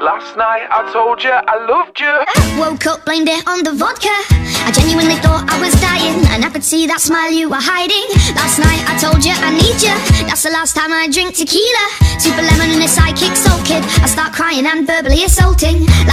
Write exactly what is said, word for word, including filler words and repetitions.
Last night I told you I loved you. Woke up, blamed it on the vodka. I genuinely thought I was dying, and I could see that smile you were hiding. Last night I told you I need you. That's the last time I drink tequila. Super lemon and a sidekick soul kid. I start crying and verbally assaulting.